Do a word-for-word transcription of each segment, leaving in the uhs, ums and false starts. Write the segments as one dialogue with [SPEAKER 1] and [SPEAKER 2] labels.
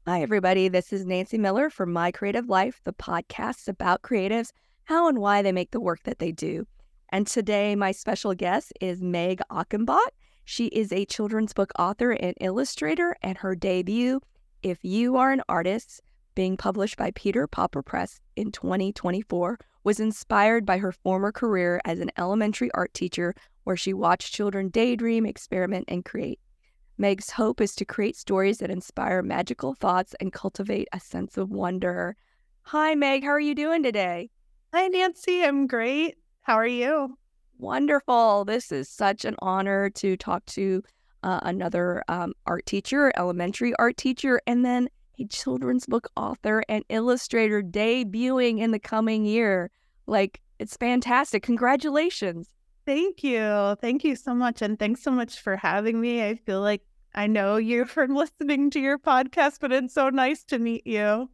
[SPEAKER 1] Hi, everybody. This is Nancy Miller from My Creative Life, the podcast about creatives, how and why they make the work that they do. And today, my special guest is Meg Achenbach. She is a children's book author and illustrator, and her debut, If You Are an Artist, being published by Peter Popper Press in twenty twenty-four, was inspired by her former career as an elementary art teacher, where she watched children daydream, experiment, and create. Meg's hope is to create stories that inspire magical thoughts and cultivate a sense of wonder. Hi, Meg. How are you doing today?
[SPEAKER 2] Hi, Nancy. I'm great. How are you?
[SPEAKER 1] Wonderful. This is such an honor to talk to uh, another um, art teacher, elementary art teacher, and then a children's book author and illustrator debuting in the coming year. Like, it's fantastic. Congratulations.
[SPEAKER 2] Thank you. Thank you so much. And thanks so much for having me. I feel like I know you from listening to your podcast, but it's so nice to meet you.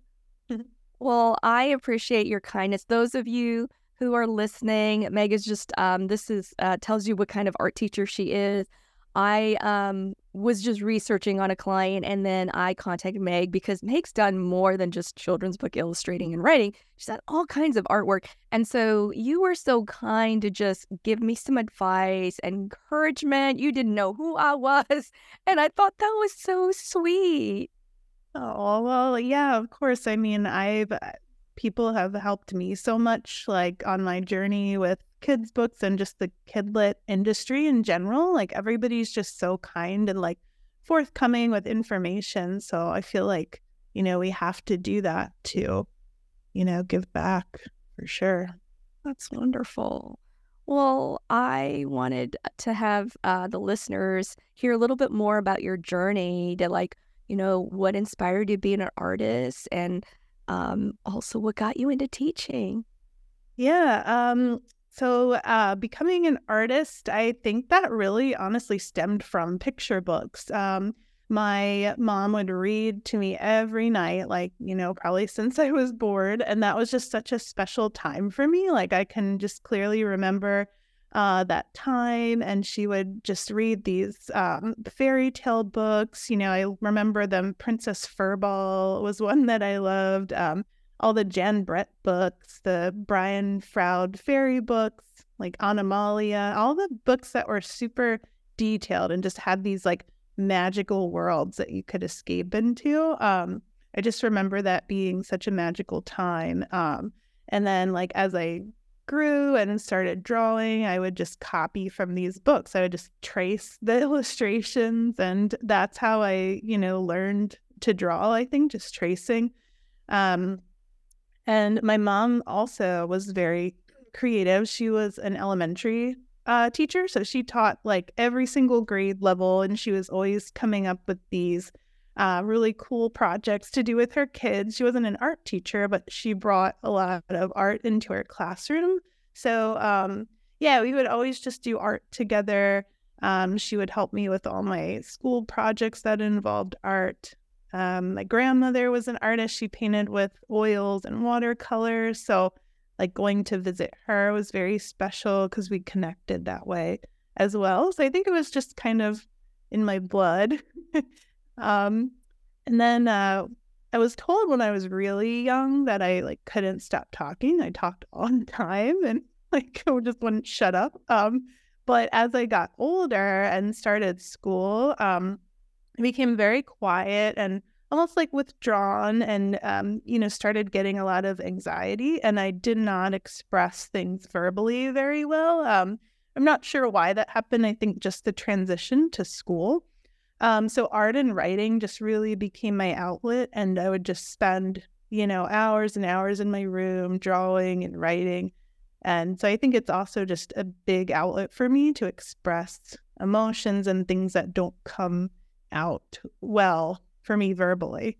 [SPEAKER 1] Well, I appreciate your kindness. Those of you who are listening, Meg is just, um, this is, uh, tells you what kind of art teacher she is. I um, was just researching on a client, and then I contacted Meg because Meg's done more than just children's book illustrating and writing. She's done all kinds of artwork. And so you were so kind to just give me some advice and encouragement. You didn't know who I was. And I thought that was so sweet.
[SPEAKER 2] Oh, well, yeah, of course. I mean, I've uh, people have helped me so much, like on my journey with kids' books and just the kidlit industry in general. Like everybody's just so kind and like forthcoming with information. So I feel like, you know, we have to do that to, you know, give back for sure.
[SPEAKER 1] That's wonderful. Well, I wanted to have uh, the listeners hear a little bit more about your journey to, like, you know, what inspired you being an artist, and um, also what got you into teaching.
[SPEAKER 2] Yeah. Um, so uh, becoming an artist, I think that really honestly stemmed from picture books. Um, my mom would read to me every night, like, you know, probably since I was bored. And that was just such a special time for me. Like, I can just clearly remember uh, that time. And she would just read these um, fairy tale books. You know, I remember them. Princess Furball was one that I loved. Um, all the Jan Brett books, the Brian Froud fairy books, like Animalia, all the books that were super detailed and just had these like magical worlds that you could escape into. Um, I just remember that being such a magical time. Um, and then like as I grew and started drawing, I would just copy from these books. I would just trace the illustrations, and that's how I, you know, learned to draw, I think, just tracing. Um, and my mom also was very creative. She was an elementary uh, teacher, so she taught like every single grade level, and she was always coming up with these uh, really cool projects to do with her kids. She wasn't an art teacher, but she brought a lot of art into her classroom. So um, yeah, we would always just do art together. Um, she would help me with all my school projects that involved art. Um, my grandmother was an artist. She painted with oils and watercolors. So like going to visit her was very special because we connected that way as well. So I think it was just kind of in my blood. um, and then uh, I was told when I was really young that I like couldn't stop talking. I talked all the time and like I just wouldn't shut up. Um, but as I got older and started school, um, I became very quiet and almost like withdrawn, and um, you know, started getting a lot of anxiety, and I did not express things verbally very well. Um, I'm not sure why that happened. I think just the transition to school. Um, so art and writing just really became my outlet, and I would just spend, you know, hours and hours in my room drawing and writing. And so I think it's also just a big outlet for me to express emotions and things that don't come out well for me verbally.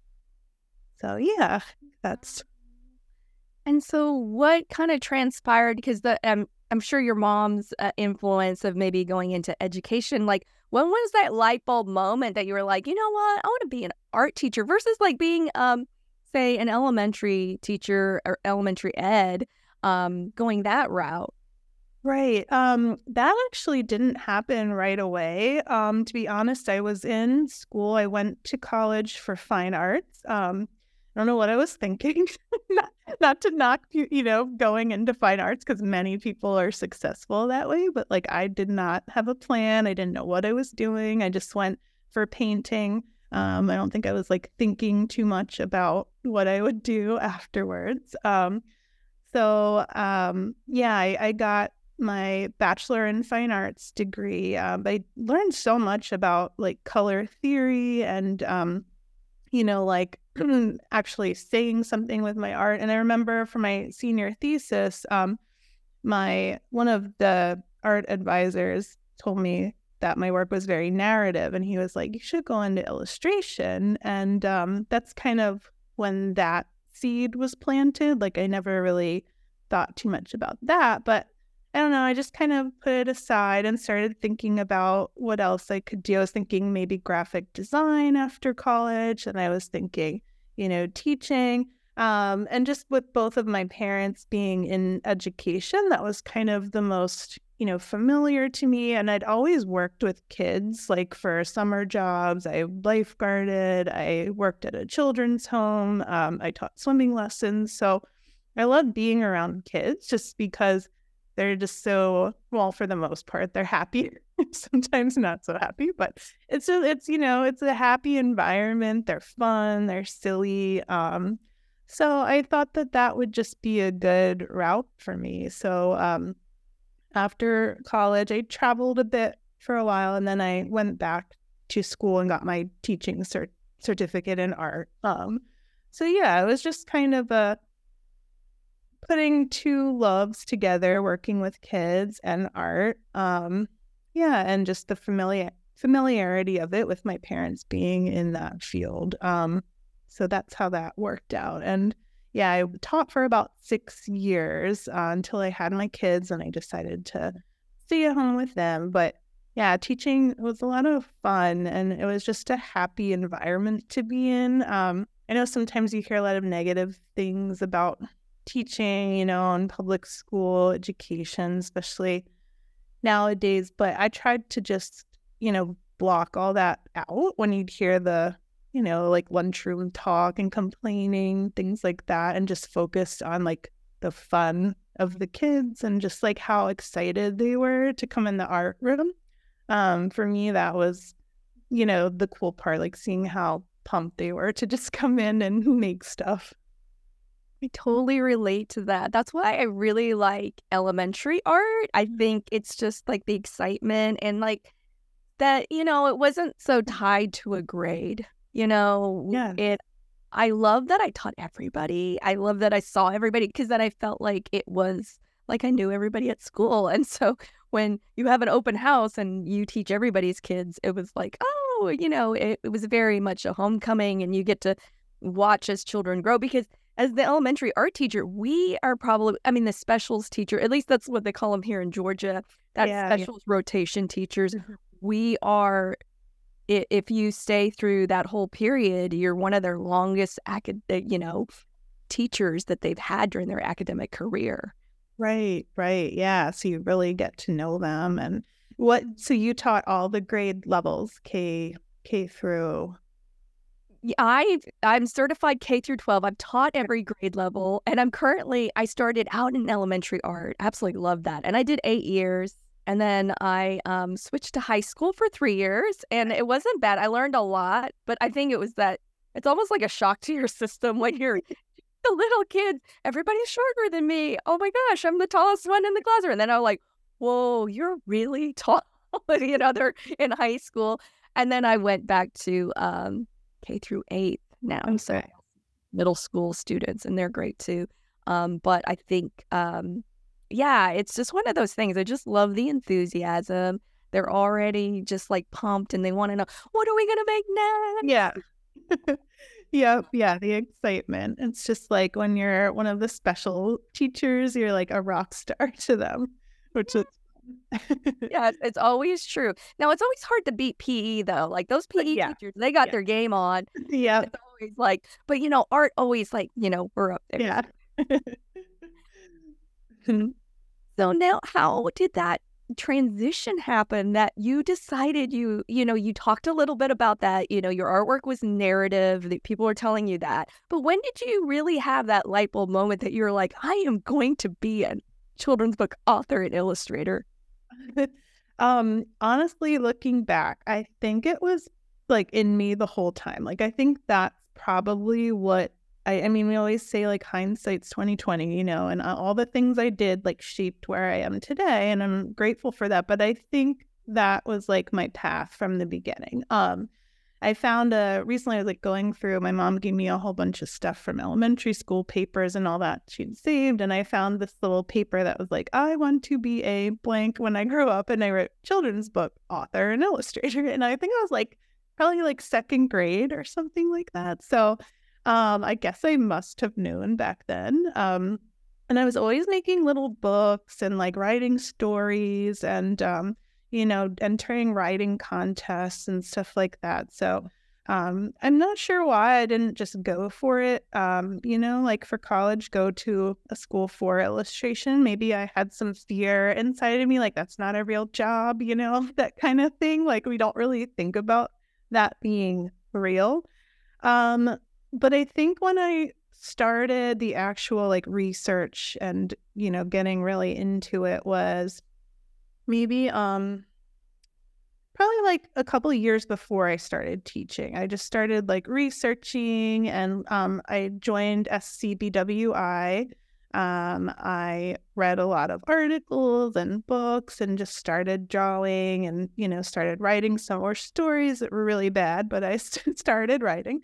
[SPEAKER 2] So yeah, that's
[SPEAKER 1] And so what kind of transpired? Because the um, I'm sure your mom's uh, influence of maybe going into education, like, when was that light bulb moment that you were like, you know what, I want to be an art teacher versus like being, um, say, an elementary teacher or elementary ed, um, going that route?
[SPEAKER 2] Right. Um, that actually didn't happen right away. Um, to be honest, I was in school. I went to college for fine arts. Um, I don't know what I was thinking. not, not to knock you, you know, going into fine arts because many people are successful that way, but like I did not have a plan. I didn't know what I was doing. I just went for painting. Um, I don't think I was like thinking too much about what I would do afterwards. Um, So, um, yeah, I, I got my bachelor in fine arts degree. Um, I learned so much about like color theory and, um, you know, like actually saying something with my art. And I remember for my senior thesis, um, my one of the art advisors told me that my work was very narrative, and he was like, "You should go into illustration." And um, that's kind of when that seed was planted. Like I never really thought too much about that, but I don't know. I just kind of put it aside and started thinking about what else I could do. I was thinking maybe graphic design after college, and I was thinking, you know, teaching. Um, and just with both of my parents being in education, that was kind of the most, you know, familiar to me. And I'd always worked with kids, like for summer jobs. I lifeguarded, I worked at a children's home, um, I taught swimming lessons. So I love being around kids just because they're just so, well, for the most part, they're happy. Sometimes not so happy, but it's, a, it's, you know, it's a happy environment. They're fun, they're silly. Um, so I thought that that would just be a good route for me. So um, after college, I traveled a bit for a while, and then I went back to school and got my teaching cert- certificate in art. Um, so yeah, it was just kind of a putting two loves together, working with kids and art. Um, yeah, and just the familiar familiarity of it with my parents being in that field. Um, so that's how that worked out. And yeah, I taught for about six years uh, until I had my kids, and I decided to stay at home with them. But yeah, teaching was a lot of fun, and it was just a happy environment to be in. Um, I know sometimes you hear a lot of negative things about teaching, you know, in public school education, especially nowadays, but I tried to just, you know, block all that out when you'd hear the, you know, like lunchroom talk and complaining, things like that, and just focused on like the fun of the kids and just like how excited they were to come in the art room. Um, for me, that was, you know, the cool part, like seeing how pumped they were to just come in and make stuff.
[SPEAKER 1] I totally relate to that. That's why I really like elementary art. I think it's just like the excitement and like that, you know, it wasn't so tied to a grade. You know,
[SPEAKER 2] Yeah.
[SPEAKER 1] it I love that I taught everybody. I love that I saw everybody because then I felt like it was like I knew everybody at school. And so when you have an open house and you teach everybody's kids, it was like, oh, you know, it, it was very much a homecoming, and you get to watch as children grow because as the elementary art teacher, we are probably, I mean, the specials teacher, at least that's what they call them here in Georgia, that's
[SPEAKER 2] Yeah, yeah.
[SPEAKER 1] specials rotation teachers.
[SPEAKER 2] Mhm.
[SPEAKER 1] We are, i- if you stay through that whole period, you're one of their longest, acad- uh, you know, teachers that they've had during their academic career.
[SPEAKER 2] Right, right. Yeah. So you really get to know them. And what, so you taught all the grade levels, K, K through.
[SPEAKER 1] Y- I I'm certified K through twelve. I've taught every grade level, and I'm currently I started out in elementary art. Absolutely love that. And I did eight years, and then I um switched to high school for three years, and it wasn't bad. I learned a lot, but I think it was that it's almost like a shock to your system when you're the little kid. Everybody's shorter than me. Oh my gosh, I'm the tallest one in the classroom. And then I'm like, whoa, you're really tall. You know, they're in high school. And then I went back to um K through eighth now. So
[SPEAKER 2] Okay.
[SPEAKER 1] middle school students, and they're great too. Um, but I think, um, yeah, it's just one of those things. I just love the enthusiasm. They're already just like pumped, and they want to know, what are we going to make next?
[SPEAKER 2] Yeah. Yeah, yeah, the excitement. It's just like when you're one of the special teachers, you're like a rock star to them, which is
[SPEAKER 1] Yeah, it's it's always true. Now, it's always hard to beat P E though. Like those
[SPEAKER 2] but
[SPEAKER 1] P E
[SPEAKER 2] yeah,
[SPEAKER 1] teachers, they got
[SPEAKER 2] yeah,
[SPEAKER 1] their game on.
[SPEAKER 2] yeah,
[SPEAKER 1] It's always like, but you know, art always like, you know, we're up there.
[SPEAKER 2] yeah.
[SPEAKER 1] So now how did that transition happen that you decided you, you know, you talked a little bit about that, you know, your artwork was narrative, that people were telling you that. But when did you really have that light bulb moment that you're like, I am going to be a children's book author and illustrator?
[SPEAKER 2] um, honestly, looking back, I think it was like in me the whole time. Like, I think that's probably what I, I mean, we always say like hindsight's twenty twenty, you know, and all the things I did like shaped where I am today, and I'm grateful for that. But I think that was like my path from the beginning. Um, I found a recently I was like going through, my mom gave me a whole bunch of stuff from elementary school, papers and all that she'd saved. And I found this little paper that was like, I want to be a blank when I grow up. And I wrote children's book author and illustrator. And I think I was like probably like second grade or something like that. So um, I guess I must have known back then. Um, and I was always making little books and like writing stories and, um, you know, entering writing contests and stuff like that. So um, I'm not sure why I didn't just go for it. Um, you know, like for college, go to a school for illustration. Maybe I had some fear inside of me, like that's not a real job, you know, that kind of thing. Like we don't really think about that being real. Um, but I think when I started the actual like research and, you know, getting really into it was maybe um probably like a couple of years before I started teaching. I just started like researching, and um I joined S C B W I. Um I read a lot of articles and books and just started drawing and, you know, started writing some more stories that were really bad, but I st- started writing.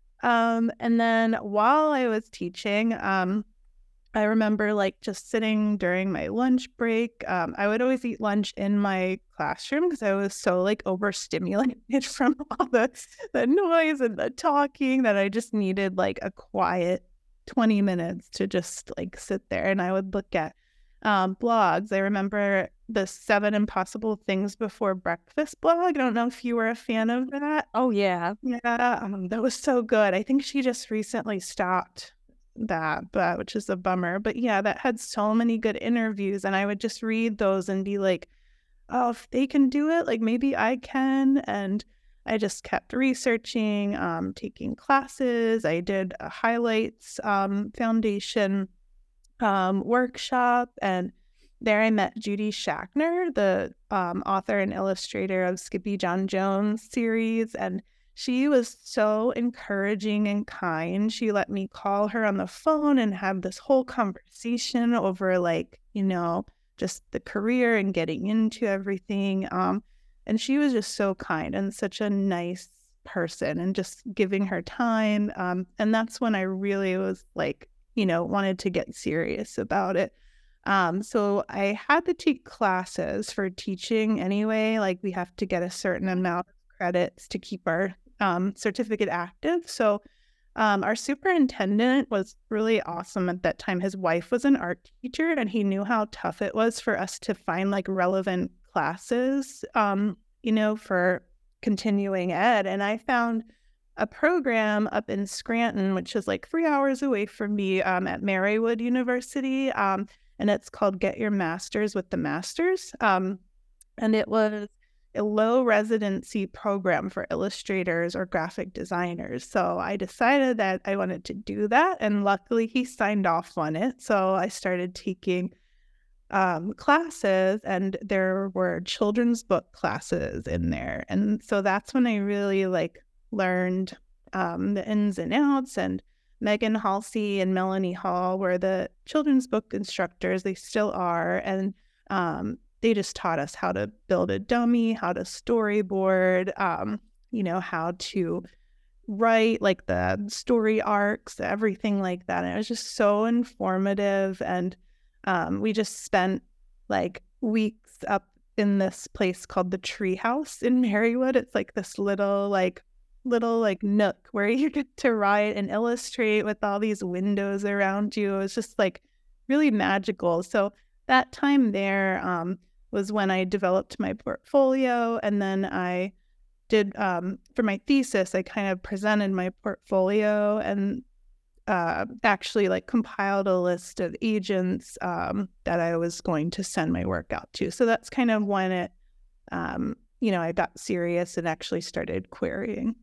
[SPEAKER 2] Um and then while I was teaching, um I remember like just sitting during my lunch break. Um, I would always eat lunch in my classroom because I was so like overstimulated from all the, the noise and the talking that I just needed like a quiet twenty minutes to just like sit there. And I would look at um, blogs. I remember the Seven Impossible Things Before Breakfast blog. I don't know if you were a fan of that.
[SPEAKER 1] Oh, yeah.
[SPEAKER 2] Yeah, um, that was so good. I think she just recently stopped that, but which is a bummer. But yeah, that had so many good interviews, and I would just read those and be like, oh, if they can do it, like maybe I can. And I just kept researching, um, taking classes. I did a highlights um, foundation um, workshop, and there I met Judy Schachner, the um, author and illustrator of Skippy John Jones series, and she was so encouraging and kind. She let me call her on the phone and have this whole conversation over, like, you know, just the career and getting into everything. Um, and she was just so kind and such a nice person, and just giving her time. Um, and that's when I really was like, you know, wanted to get serious about it. Um, so I had to take classes for teaching anyway. Like we have to get a certain amount of credits to keep our um, certificate active. So um, our superintendent was really awesome at that time. His wife was an art teacher, and he knew how tough it was for us to find like relevant classes, um, you know, for continuing ed. And I found a program up in Scranton, which is like three hours away from me, um, at Marywood University. Um, and it's called Get Your Masters with the Masters. Um, and it was a low residency program for illustrators or graphic designers. So I decided that I wanted to do that. And luckily he signed off on it. So I started taking um, classes, and there were children's book classes in there. And so that's when I really like learned um, the ins and outs. And Megan Halsey and Melanie Hall were the children's book instructors. They still are. And um, they just taught us how to build a dummy, how to storyboard, um, you know, how to write like the story arcs, everything like that. And it was just so informative. And um, we just spent like weeks up in this place called the Treehouse in Marywood. It's like this little like little like nook where you get to write and illustrate with all these windows around you. It was just like really magical. So that time there um, was when I developed my portfolio, and then I did um, for my thesis, I kind of presented my portfolio, and uh, actually like compiled a list of agents um, that I was going to send my work out to. So that's kind of when it, um, you know, I got serious and actually started querying.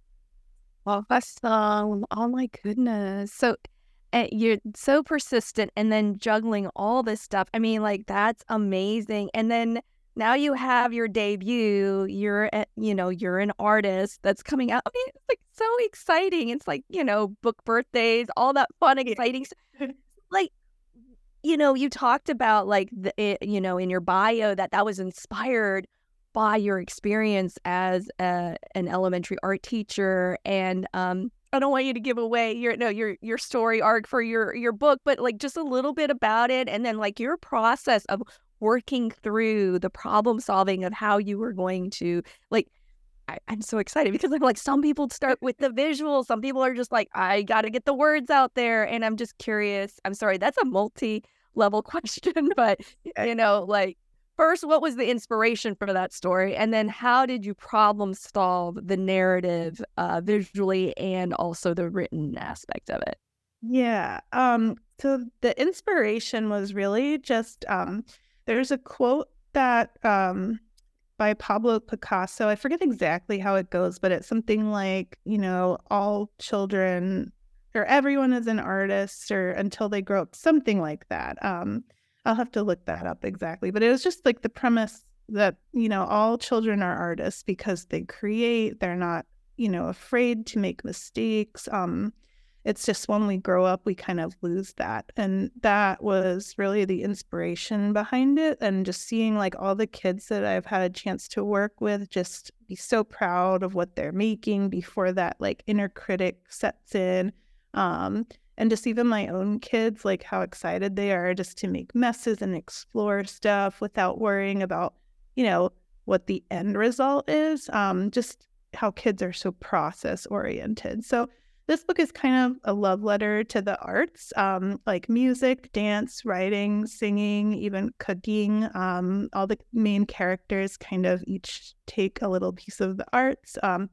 [SPEAKER 1] Awesome. Oh my goodness. So uh, you're so persistent and then juggling all this stuff. I mean, like, that's amazing. And then now you have your debut. You're, a- you know, you're an artist that's coming out. I mean, it's like so exciting. It's like, you know, book birthdays, all that fun, exciting stuff. Like, you know, you talked about like the, it, you know, in your bio that that was inspired by your experience as a, an elementary art teacher. And um, I don't want you to give away your no your your story arc for your your book, but like just a little bit about it, and then like your process of working through the problem solving of how you were going to like. I, I'm so excited because I'm like, some people start with the visuals. Some people are just like, I got to get the words out there. And I'm just curious. I'm sorry, that's a multi-level question, but you know, like, first, what was the inspiration for that story? And then how did you problem solve the narrative uh, visually and also the written aspect of it?
[SPEAKER 2] Yeah. Um, so the inspiration was really just um, there's a quote that um, by Pablo Picasso. I forget exactly how it goes, but it's something like, you know, all children or everyone is an artist or until they grow up, something like that. Um, I'll have to look that up exactly. But it was just like the premise that, you know, all children are artists because they create, they're not, you know, afraid to make mistakes. Um, it's just when we grow up, we kind of lose that. And that was really the inspiration behind it. And just seeing like all the kids that I've had a chance to work with just be so proud of what they're making before that like inner critic sets in. Um, and just even my own kids, like how excited they are just to make messes and explore stuff without worrying about, you know, what the end result is. Um, just how kids are so process oriented. So this book is kind of a love letter to the arts, um, like music, dance, writing, singing, even cooking. Um, all the main characters kind of each take a little piece of the arts um,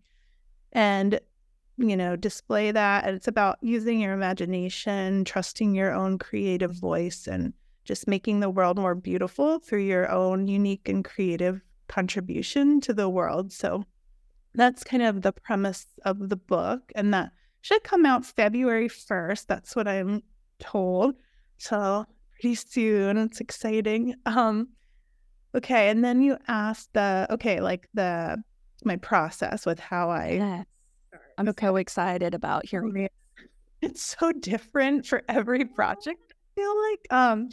[SPEAKER 2] and, you know, display that. And it's about using your imagination, trusting your own creative voice, and just making the world more beautiful through your own unique and creative contribution to the world. So that's kind of the premise of the book. And that should come out February first. That's what I'm told. So pretty soon. It's exciting. Um, okay. And then you asked the, okay, like the, my process with how I.
[SPEAKER 1] Yes. I'm so excited about hearing it.
[SPEAKER 2] It's so different for every project, I feel like. Um,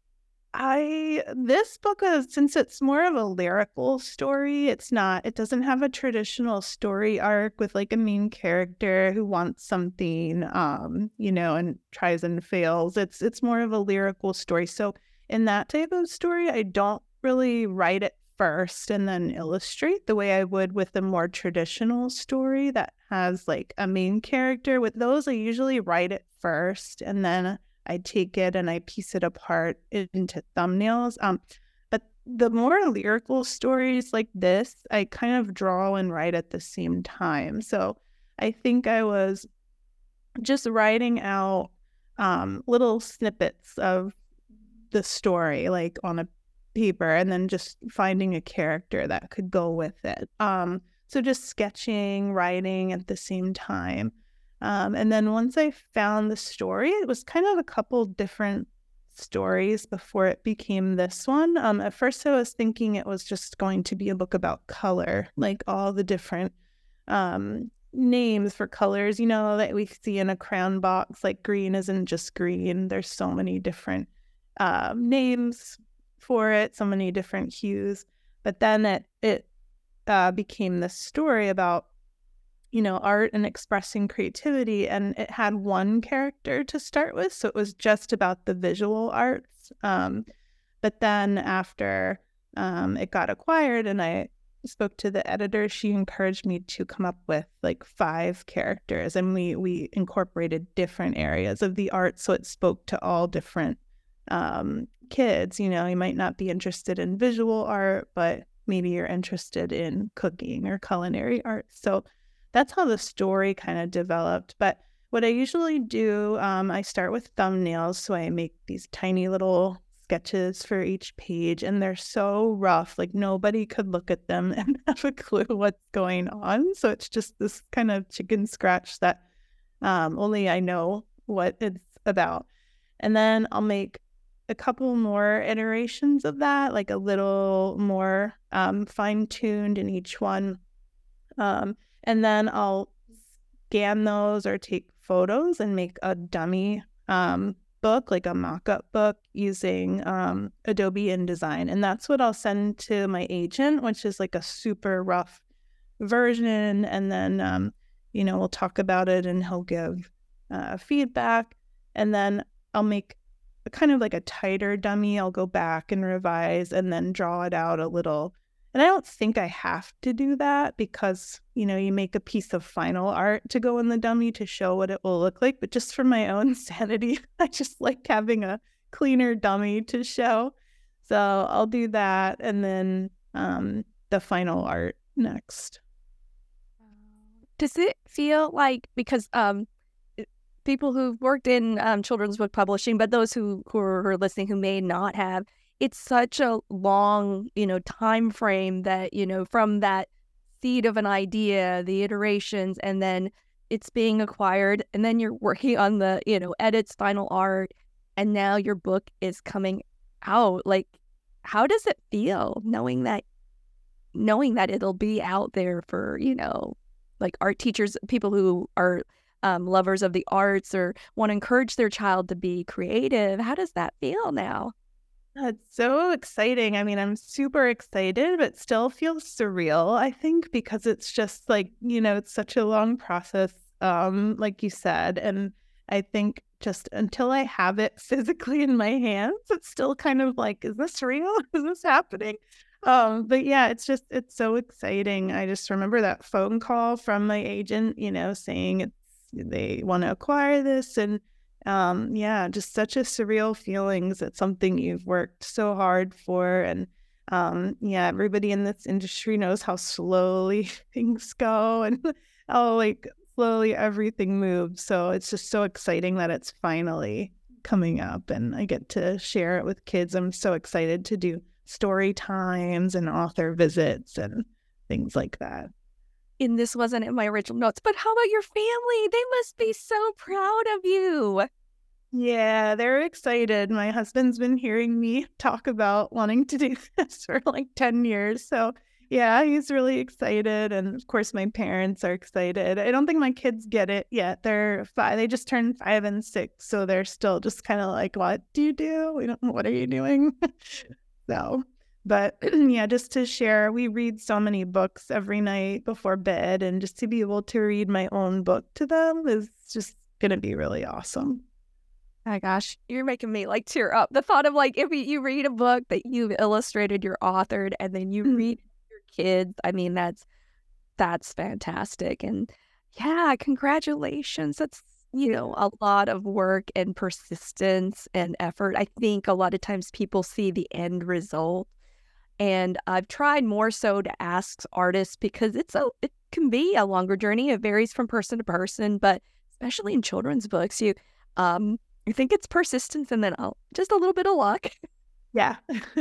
[SPEAKER 2] I this book is, since it's more of a lyrical story, it's not, it doesn't have a traditional story arc with like a main character who wants something, um, you know, and tries and fails. It's it's more of a lyrical story. So in that type of story, I don't really write it first and then illustrate the way I would with a more traditional story that has like a main character. With those, I usually write it first and then I take it and I piece it apart into thumbnails. Um, but the more lyrical stories like this, I kind of draw and write at the same time. So I think I was just writing out um, little snippets of the story, like on a paper, and then just finding a character that could go with it. Um, so just sketching, writing at the same time. Um, and then once I found the story, it was kind of a couple different stories before it became this one. Um, at first, I was thinking it was just going to be a book about color, like all the different um, names for colors, you know, that we see in a crayon box. Like green isn't just green. There's so many different um, names for it, so many different hues. But then it, it uh, became this story about, you know, art and expressing creativity. And it had one character to start with. So it was just about the visual arts. Um, but then after um, it got acquired and I spoke to the editor, she encouraged me to come up with like five characters. And we, we incorporated different areas of the art. So it spoke to all different um, kids. You know, you might not be interested in visual art, but maybe you're interested in cooking or culinary art. So that's how the story kind of developed. But what I usually do, um, I start with thumbnails. So I make these tiny little sketches for each page, and they're so rough. Like nobody could look at them and have a clue what's going on. So it's just this kind of chicken scratch that um, only I know what it's about. And then I'll make a couple more iterations of that, like a little more um, fine-tuned in each one. Um, and then I'll scan those or take photos and make a dummy um, book, like a mock-up book using um, Adobe InDesign. And that's what I'll send to my agent, which is like a super rough version. And then, um, you know, we'll talk about it and he'll give uh, feedback. And then I'll make a kind of like a tighter dummy. I'll go back and revise and then draw it out a little. And I don't think I have to do that because, you know, you make a piece of final art to go in the dummy to show what it will look like. But just for my own sanity, I just like having a cleaner dummy to show. So I'll do that. And then um, the final art next.
[SPEAKER 1] Does it feel like, because um, people who've worked in um, children's book publishing, but those who, who are listening who may not have, it's such a long, you know, time frame that, you know, from that seed of an idea, the iterations, and then it's being acquired, and then you're working on the, you know, edits, final art, and now your book is coming out. Like, how does it feel knowing that, knowing that it'll be out there for, you know, like art teachers, people who are um, lovers of the arts or want to encourage their child to be creative? How does that feel now?
[SPEAKER 2] That's so exciting. I mean, I'm super excited, but still feels surreal, I think, because it's just like, you know, it's such a long process, um, like you said. And I think just until I have it physically in my hands, it's still kind of like, is this real? Is this happening? Um, but yeah, it's just, it's so exciting. I just remember that phone call from my agent, you know, saying it's, they want to acquire this. And Um, yeah, just such a surreal feelings. It's something you've worked so hard for. And um, yeah, everybody in this industry knows how slowly things go and how like slowly everything moves. So it's just so exciting that it's finally coming up and I get to share it with kids. I'm so excited to do story times and author visits and things like that.
[SPEAKER 1] And this wasn't in my original notes, but how about your family? They must be so proud of you.
[SPEAKER 2] Yeah, they're excited. My husband's been hearing me talk about wanting to do this for like ten years. So yeah, he's really excited. And of course, my parents are excited. I don't think my kids get it yet. They're five. They just turned five and six. So they're still just kind of like, what do you do? We don't, what are you doing? So, but yeah, just to share, we read so many books every night before bed. And just to be able to read my own book to them is just going to be really awesome.
[SPEAKER 1] Oh my gosh, you're making me like tear up. The thought of like if you, you read a book that you've illustrated, you're authored, and then you
[SPEAKER 2] Mm.
[SPEAKER 1] read your kids. I mean, that's that's fantastic. And yeah, congratulations. That's, you know, a lot of work and persistence and effort. I think a lot of times people see the end result. And I've tried more so to ask artists because it's a it can be a longer journey. It varies from person to person, but especially in children's books, you um I think it's persistence and then uh, just a little bit of luck.
[SPEAKER 2] Yeah.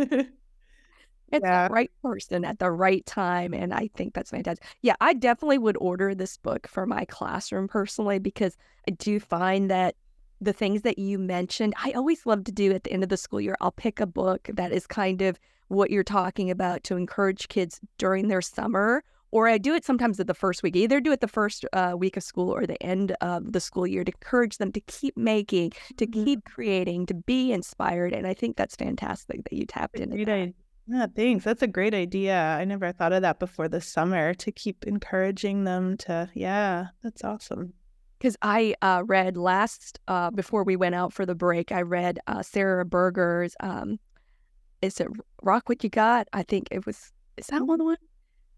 [SPEAKER 1] It's the
[SPEAKER 2] Yeah.
[SPEAKER 1] right person at the right time, and I think that's fantastic. Yeah, I definitely would order this book for my classroom personally because I do find that the things that you mentioned, I always love to do at the end of the school year. I'll pick a book that is kind of what you're talking about to encourage kids during their summer, or I do it sometimes at the first week. Either do it the first uh, week of school or the end of the school year to encourage them to keep making, to
[SPEAKER 2] Mhm.
[SPEAKER 1] keep creating, to be inspired. And I think that's fantastic that you tapped into
[SPEAKER 2] Great
[SPEAKER 1] that.
[SPEAKER 2] idea. Yeah, thanks. That's a great idea. I never thought of that before the summer to keep encouraging them to, yeah, that's awesome.
[SPEAKER 1] Because I uh, read last, uh, before we went out for the break, I read uh, Sarah Berger's, um, is it Rock What You Got? I think it was, is that one the one?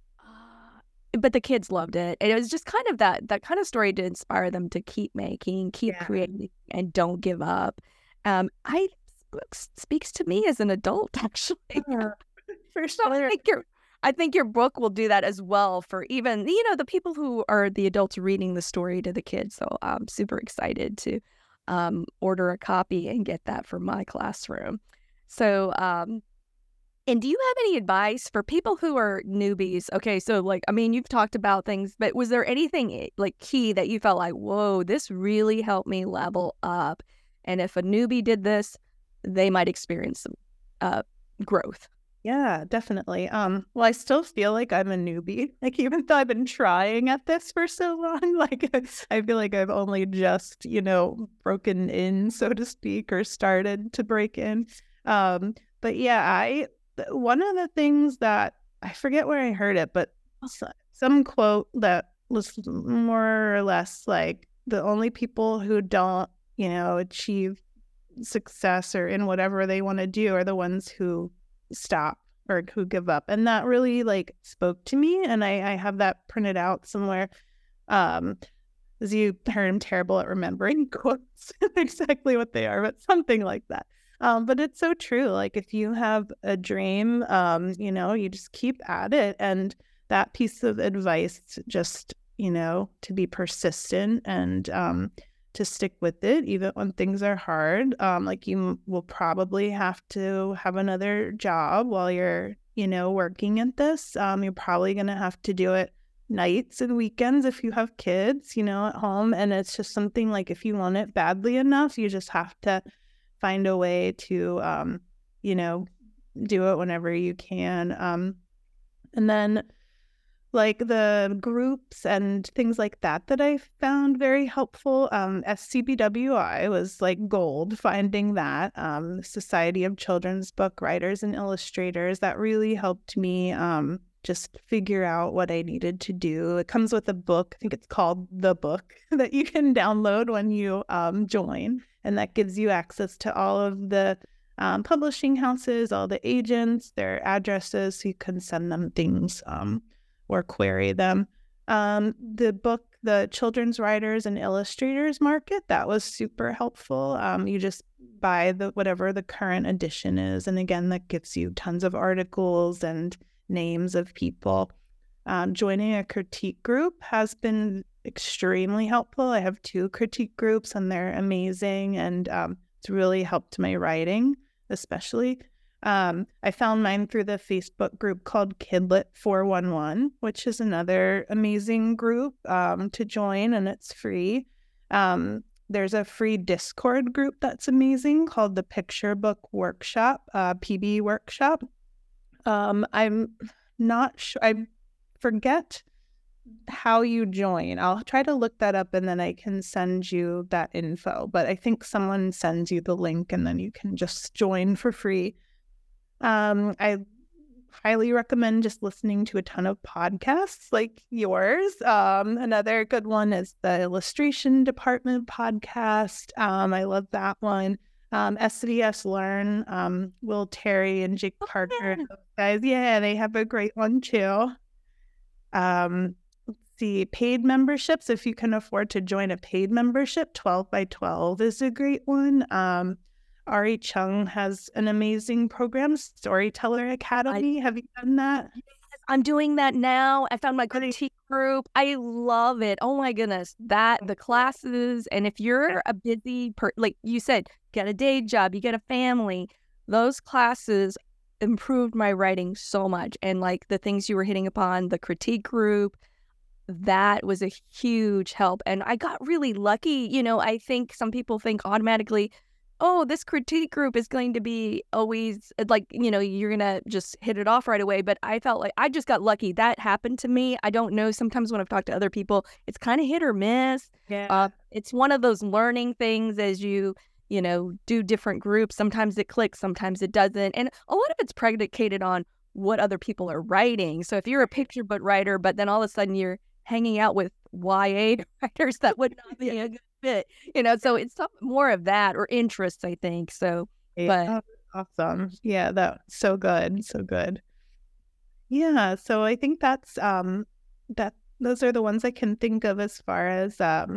[SPEAKER 1] Uh, but the kids loved it. And it was just kind of that, that kind of story to inspire them to keep making, keep
[SPEAKER 2] Yeah.
[SPEAKER 1] creating, and don't give up. Um, I book speaks to me as an adult, actually.
[SPEAKER 2] Yeah, for
[SPEAKER 1] So I
[SPEAKER 2] sure.
[SPEAKER 1] think you're, I think your book will do that as well for even, you know, the people who are the adults reading the story to the kids. So I'm super excited to um, order a copy and get that for my classroom. So, um, and do you have any advice for people who are newbies? Okay, so like, I mean, you've talked about things, but was there anything eh, like key that you felt like, whoa, this really helped me level up? And if a newbie did this, they might experience some uh, growth.
[SPEAKER 2] Yeah, definitely. Um, well, I still feel like I'm a newbie. Like even though I've been trying at this for so long, like I feel like I've only just, you know, broken in, so to speak, or started to break in. Um, but yeah, I one of the things that I forget where I heard it, but some quote that was more or less like the only people who don't, you know, achieve success or in whatever they want to do are the ones who stop or who give up. And that really like spoke to me. And I, I have that printed out somewhere. Um, as you heard, I'm terrible at remembering quotes exactly what they are, but something like that. Um, but it's so true. Like if you have a dream, um, you know, you just keep at it. And that piece of advice, just, you know, to be persistent and um, to stick with it, even when things are hard. Um, like you will probably have to have another job while you're, you know, working at this. Um, you're probably going to have to do it nights and weekends if you have kids, you know, at home. And it's just something like if you want it badly enough, you just have to find a way to, um, you know, do it whenever you can. Um, and then like the groups and things like that that I found very helpful. Um, S C B W I was like gold finding that. Um, Society of Children's Book Writers and Illustrators, that really helped me um, just figure out what I needed to do. It comes with a book, I think it's called The Book, that you can download when you um, join. And that gives you access to all of the um, publishing houses, all the agents, their addresses, so you can send them things um, or query them. Um, the book, the Children's Writers and Illustrators Market, that was super helpful. Um, you just buy the whatever the current edition is. And again, that gives you tons of articles and names of people. Um, joining a critique group has been extremely helpful. I have two critique groups and they're amazing. And um, it's really helped my writing, especially. Um, I found mine through the Facebook group called Kidlit four one one, which is another amazing group um, to join, and it's free. Um, there's a free Discord group that's amazing called the Picture Book Workshop, uh, P B Workshop. Um, I'm not sure, I forget how you join. I'll try to look that up and then I can send you that info. But I think someone sends you the link and then you can just join for free. Um, I highly recommend just listening to a ton of podcasts like yours. Um, another good one is the Illustration Department podcast. Um, I love that one. Um, S D S Learn, um, Will Terry and Jake Parker, those guys. Yeah, they have a great one too. Um, let's see, paid memberships. If you can afford to join a paid membership, twelve by twelve is a great one. Um, Ari Chung has an amazing program, Storyteller Academy. I, have you done that?
[SPEAKER 1] I'm doing that now. I found my critique group. I love it. Oh my goodness. That, the classes, and if you're a busy, per, like you said, get a day job, you get a family, those classes improved my writing so much. And like the things you were hitting upon, the critique group, that was a huge help. And I got really lucky. You know, I think some people think automatically, oh, this critique group is going to be always like, you know, you're going to just hit it off right away. But I felt like I just got lucky. That happened to me. I don't know. Sometimes when I've talked to other people, it's kind of hit or miss.
[SPEAKER 2] Yeah.
[SPEAKER 1] Uh, it's one of those learning things as you, you know, do different groups. Sometimes it clicks, sometimes it doesn't. And a lot of it's predicated on what other people are writing. So if you're a picture book writer, but then all of a sudden you're hanging out with Y A writers, that would not be a good fit, you know, so it's more of that or interests, I think. So,
[SPEAKER 2] yeah,
[SPEAKER 1] but
[SPEAKER 2] awesome. Yeah, that's so good. So good. Yeah. So I think that's, um, that those are the ones I can think of as far as, um,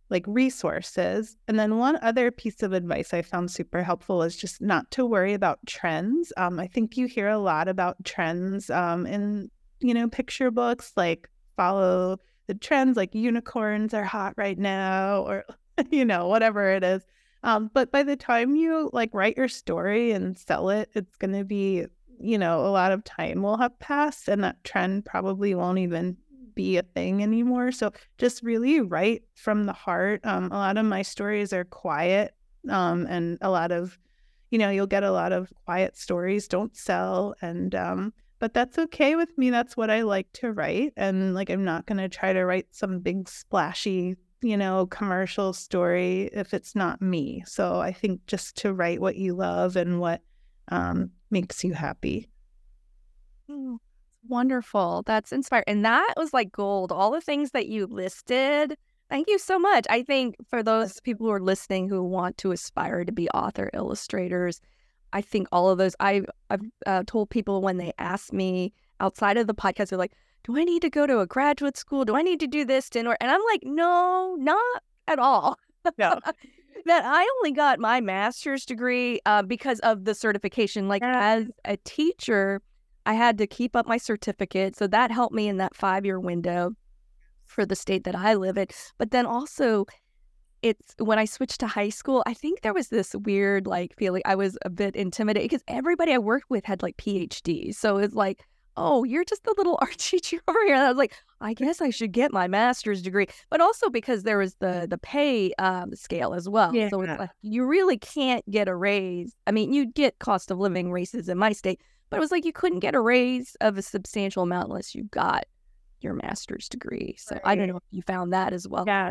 [SPEAKER 2] like resources. And then one other piece of advice I found super helpful is just not to worry about trends. Um, I think you hear a lot about trends um, in, you know, picture books, like follow the trends, like unicorns are hot right now, or, you know, whatever it is. Um, but by the time you like write your story and sell it, it's going to be, you know, a lot of time will have passed and that trend probably won't even be a thing anymore. So just really write from the heart. Um, a lot of my stories are quiet um, and a lot of, you know, you'll get a lot of quiet stories, don't sell. And, um, but that's okay with me. That's what I like to write. And like, I'm not going to try to write some big splashy, you know, commercial story if it's not me. So I think just to write what you love and what um, makes you happy.
[SPEAKER 1] Mm, wonderful. That's inspiring. And that was like gold. All the things that you listed. Thank you so much. I think for those people who are listening who want to aspire to be author illustrators, I think all of those, I, I've uh, told people when they ask me outside of the podcast, they're like, do I need to go to a graduate school? Do I need to do this to, and I'm like, no, not at all.
[SPEAKER 2] No.
[SPEAKER 1] That I only got my master's degree uh, because of the certification. Like as a teacher, I had to keep up my certificate. So that helped me in that five-year window for the state that I live in. But then also, it's when I switched to high school, I think there was this weird like feeling. I was a bit intimidated because everybody I worked with had like P H Ds. So it's like, oh, you're just a little art teacher over here. And I was like, I guess I should get my master's degree. But also because there was the the pay um, scale as well.
[SPEAKER 2] Yeah.
[SPEAKER 1] So it's like you really can't get a raise. I mean, you'd get cost of living raises in my state, but it was like you couldn't get a raise of a substantial amount unless you got your master's degree. So right. I don't know if you found that as well.
[SPEAKER 2] Yeah.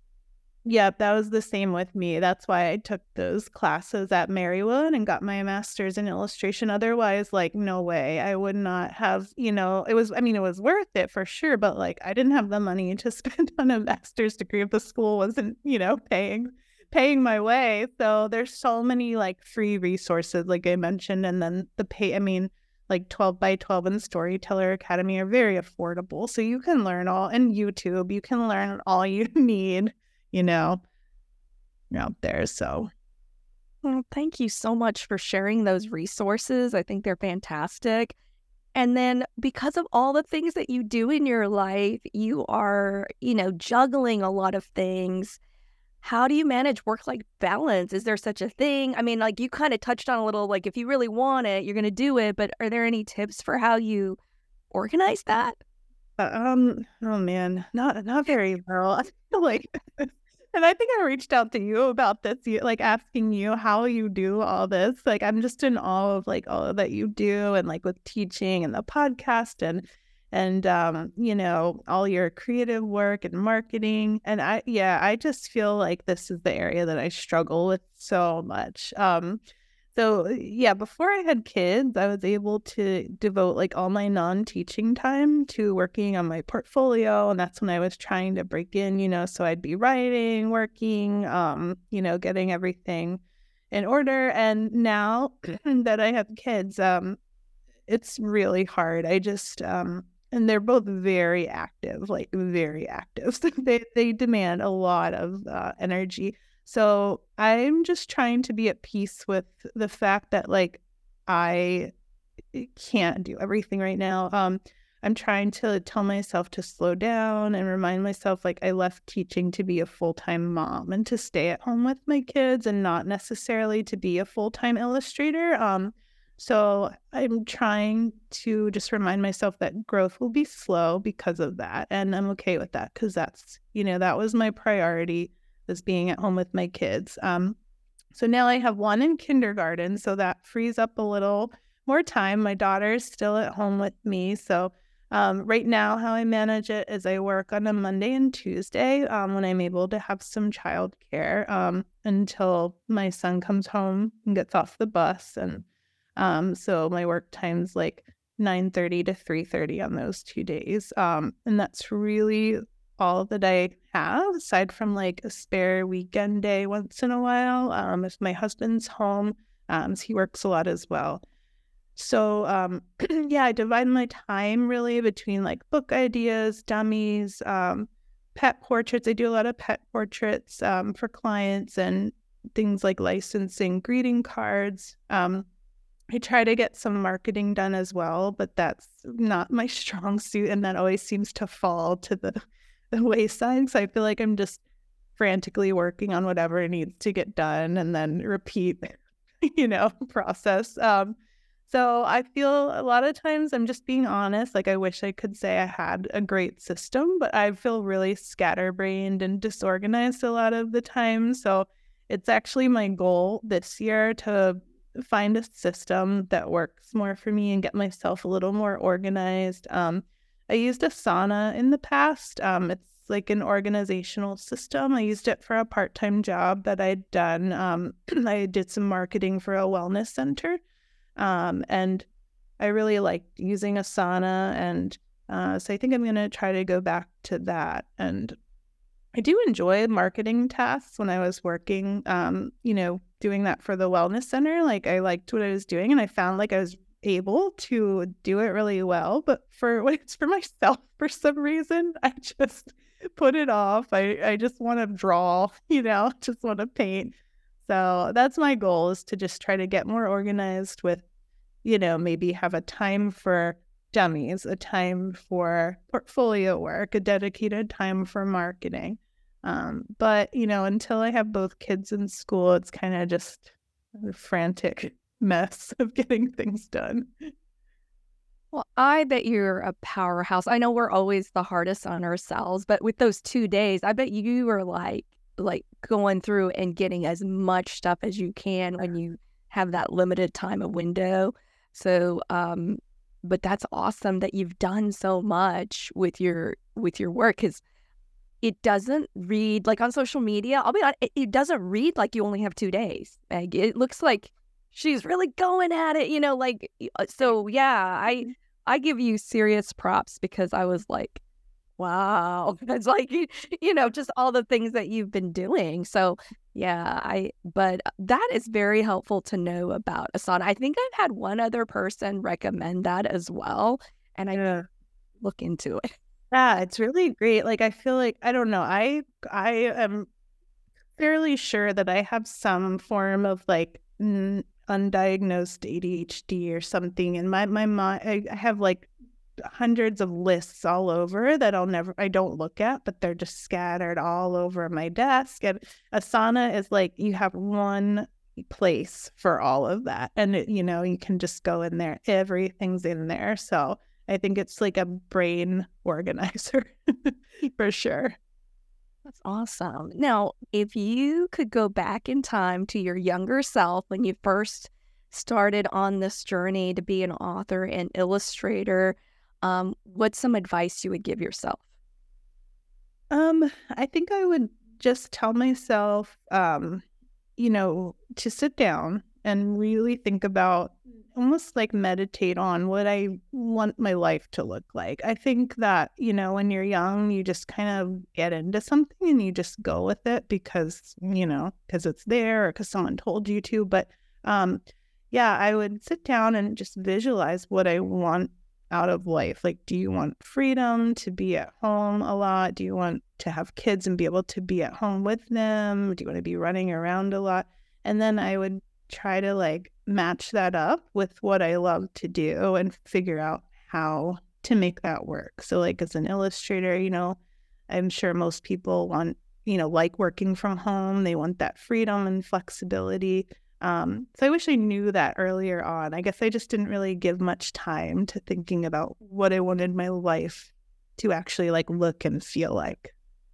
[SPEAKER 2] Yep, that was the same with me. That's why I took those classes at Marywood and got my master's in illustration. Otherwise, like, no way. I would not have, you know, it was, I mean, it was worth it for sure, but like, I didn't have the money to spend on a master's degree if the school wasn't, you know, paying, paying my way. So there's so many like free resources, like I mentioned, and then the pay, I mean, like twelve by twelve and Storyteller Academy are very affordable. So you can learn all, and YouTube, you can learn all you need, you know, out there. So
[SPEAKER 1] well, thank you so much for sharing those resources. I think they're fantastic. And then because of all the things that you do in your life, you are, you know, juggling a lot of things. How do you manage work-life balance? Is there such a thing? I mean, like you kind of touched on a little, like if you really want it, you're going to do it. But are there any tips for how you organize that?
[SPEAKER 2] Uh, um, oh man, not not very well. I feel like, and I think I reached out to you about this, you- like asking you how you do all this. Like, I'm just in awe of like all that you do, and like with teaching and the podcast, and and um, you know, all your creative work and marketing. And I, yeah, I just feel like this is the area that I struggle with so much. Um, So yeah, before I had kids, I was able to devote like all my non-teaching time to working on my portfolio. And that's when I was trying to break in, you know, so I'd be writing, working, um, you know, getting everything in order. And now that I have kids, um, it's really hard. I just, um, and they're both very active, like very active. So they, they demand a lot of uh, energy. So I'm just trying to be at peace with the fact that like I can't do everything right now. Um, I'm trying to tell myself to slow down and remind myself like I left teaching to be a full-time mom and to stay at home with my kids and not necessarily to be a full-time illustrator. Um, so I'm trying to just remind myself that growth will be slow because of that. And I'm okay with that because that's, you know, that was my priority, was being at home with my kids. Um, so now I have one in kindergarten, so that frees up a little more time. My daughter's still at home with me. So um, right now, how I manage it is I work on a Monday and Tuesday um, when I'm able to have some childcare um, until my son comes home and gets off the bus. And um, so my work time's like nine thirty to three thirty on those two days. Um, and that's really all that I have, aside from like a spare weekend day once in a while. Um, if my husband's home, um, he works a lot as well. So um, yeah, I divide my time really between like book ideas, dummies, um, pet portraits. I do a lot of pet portraits um, for clients and things like licensing greeting cards. Um, I try to get some marketing done as well, but that's not my strong suit, and that always seems to fall to the, the wayside. So I feel like I'm just frantically working on whatever needs to get done and then repeat, you know, process. Um, so I feel a lot of times I'm just being honest. Like I wish I could say I had a great system, but I feel really scatterbrained and disorganized a lot of the time. So it's actually my goal this year to find a system that works more for me and get myself a little more organized. Um, I used Asana in the past. Um, it's like an organizational system. I used it for a part-time job that I'd done. Um, I did some marketing for a wellness center. Um, and I really liked using Asana. And uh, so I think I'm going to try to go back to that. And I do enjoy marketing tasks when I was working, um, you know, doing that for the wellness center. Like I liked what I was doing and I found like I was able to do it really well. But for when it's for myself, for some reason, I just put it off. I, I just want to draw, you know, just want to paint. So that's my goal, is to just try to get more organized with, you know, maybe have a time for dummies, a time for portfolio work, a dedicated time for marketing. Um, but, you know, until I have both kids in school, it's kind of just a frantic mess of getting things done.
[SPEAKER 1] Well, I bet you're a powerhouse. I know we're always the hardest on ourselves, but with those two days, I bet you were like, like going through and getting as much stuff as you can when you have that limited time of window. So, um, but that's awesome that you've done so much with your with your work, because it doesn't read like on social media. I'll be honest, it, it doesn't read like you only have two days. Like, it looks like she's really going at it, you know. Like, so yeah, I I give you serious props, because I was like, wow, it's like, you, you know, just all the things that you've been doing. So yeah, I, but that is very helpful to know about Asana. I think I've had one other person recommend that as well, and I
[SPEAKER 2] Yeah.
[SPEAKER 1] look into it.
[SPEAKER 2] Yeah, it's really great. Like, I feel like, I don't know, I I am fairly sure that I have some form of like n- undiagnosed A D H D or something. And my, my mind, I I have like hundreds of lists all over that I'll never, I don't look at, but they're just scattered all over my desk. And Asana is like, you have one place for all of that. And, it, you know, you can just go in there, everything's in there. So I think it's like a brain organizer for sure.
[SPEAKER 1] That's awesome. Now, if you could go back in time to your younger self when you first started on this journey to be an author and illustrator, um, what's some advice you would give yourself?
[SPEAKER 2] Um, I think I would just tell myself, um, you know, to sit down and really think about, almost like meditate on what I want my life to look like. I think that, you know, when you're young, you just kind of get into something and you just go with it because, you know, because it's there or because someone told you to. But um, yeah, I would sit down and just visualize what I want out of life. Like, do you want freedom to be at home a lot? Do you want to have kids and be able to be at home with them? Do you want to be running around a lot? And then I would try to like match that up with what I love to do and figure out how to make that work. So like as an illustrator, you know, I'm sure most people want, you know, like working from home. They want that freedom and flexibility. Um, so I wish I knew that earlier on. I guess I just didn't really give much time to thinking about what I wanted my life to actually like look and feel like.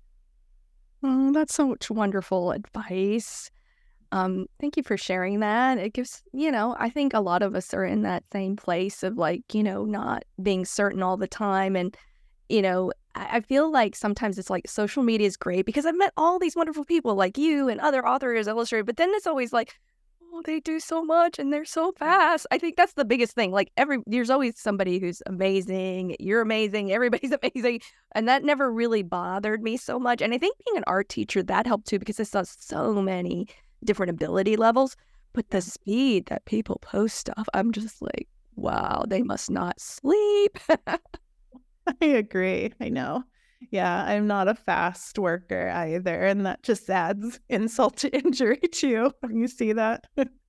[SPEAKER 1] Oh, that's so much wonderful advice. Um, thank you for sharing that. It gives, you know, I think a lot of us are in that same place of like, you know, not being certain all the time. And, you know, I, I feel like sometimes it's like social media is great because I've met all these wonderful people like you and other authors, illustrators, but then it's always like, oh, they do so much and they're so fast. I think that's the biggest thing. Like every, there's always somebody who's amazing. You're amazing. Everybody's amazing. And that never really bothered me so much. And I think being an art teacher, that helped too, because I saw so many different ability levels, but the speed that people post stuff, I'm just like, wow, they must not sleep.
[SPEAKER 2] I agree. I know. Yeah, I'm not a fast worker either, and that just adds insult to injury too when you see that.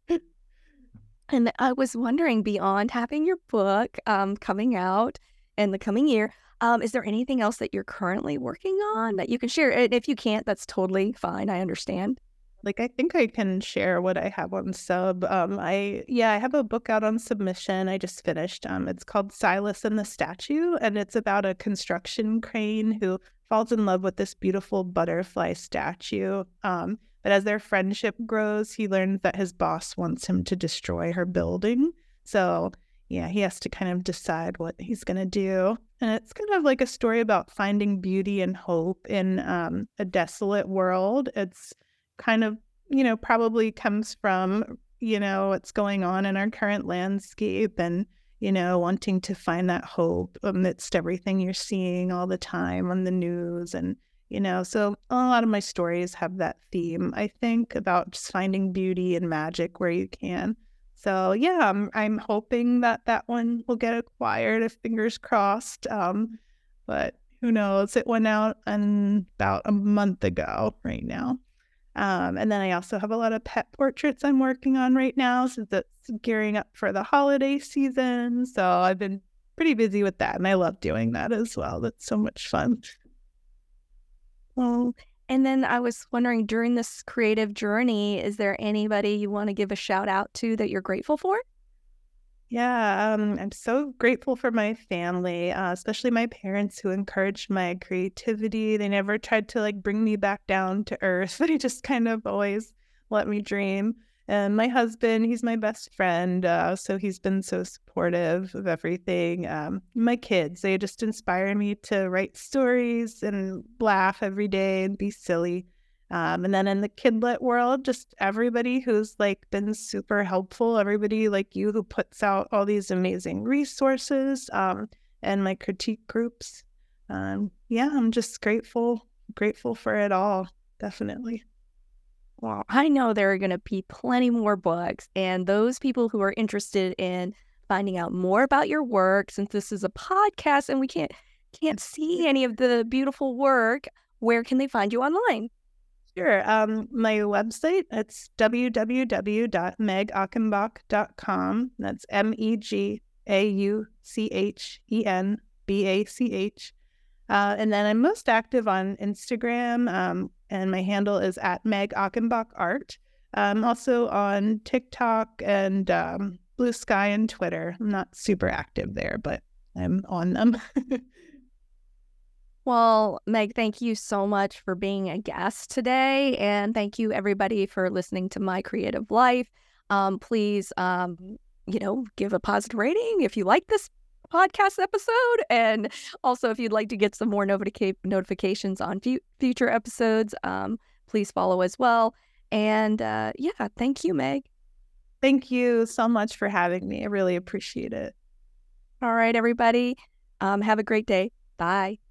[SPEAKER 1] And I was wondering, beyond having your book um, coming out in the coming year, um, is there anything else that you're currently working on that you can share? And if you can't, that's totally fine. I understand.
[SPEAKER 2] Like, I think I can share what I have on Sub. Um, I yeah, I have a book out on Submission. I just finished. Um, it's called Silas and the Statue, and it's about a construction crane who falls in love with this beautiful butterfly statue. Um, but as their friendship grows, he learns that his boss wants him to destroy her building. So yeah, he has to kind of decide what he's gonna do. And it's kind of like a story about finding beauty and hope in um, a desolate world. It's kind of, you know, probably comes from, you know, what's going on in our current landscape and, you know, wanting to find that hope amidst everything you're seeing all the time on the news. And, you know, so a lot of my stories have that theme, I think, about just finding beauty and magic where you can. So, yeah, I'm, I'm hoping that that one will get acquired, if fingers crossed. Um, but who knows? It went out in about a month ago right now. Um, and then I also have a lot of pet portraits I'm working on right now since it's gearing up for the holiday season. So I've been pretty busy with that, and I love doing that as well. That's so much fun.
[SPEAKER 1] Well, and then I was wondering, during this creative journey, is there anybody you want to give a shout out to that you're grateful for?
[SPEAKER 2] Yeah, um, I'm so grateful for my family, uh, especially my parents who encouraged my creativity. They never tried to like bring me back down to earth. They just kind of always let me dream. And my husband, he's my best friend, uh, so he's been so supportive of everything. Um, my kids, they just inspire me to write stories and laugh every day and be silly. Um, and then in the kidlit world, just everybody who's like been super helpful, everybody like you who puts out all these amazing resources, um, and my critique groups. Um, yeah, I'm just grateful, grateful for it all, definitely.
[SPEAKER 1] Well, I know there are going to be plenty more books, and those people who are interested in finding out more about your work, since this is a podcast and we can't can't see any of the beautiful work, where can they find you online?
[SPEAKER 2] Sure. Um, my website, it's w w w dot meg achenbach dot com. That's M E G A U C H E N B A C H. Uh, and then I'm most active on Instagram, um, and my handle is at Meg Achenbach Art. I'm also on TikTok and um, Blue Sky and Twitter. I'm not super active there, but I'm on them.
[SPEAKER 1] Well, Meg, thank you so much for being a guest today. And thank you, everybody, for listening to My Creative Life. Um, please, um, you know, give a positive rating if you like this podcast episode. And also, if you'd like to get some more notica- notifications on fu- future episodes, um, please follow as well. And uh, yeah, thank you, Meg.
[SPEAKER 2] Thank you so much for having me. I really appreciate it.
[SPEAKER 1] All right, everybody. Um, have a great day. Bye.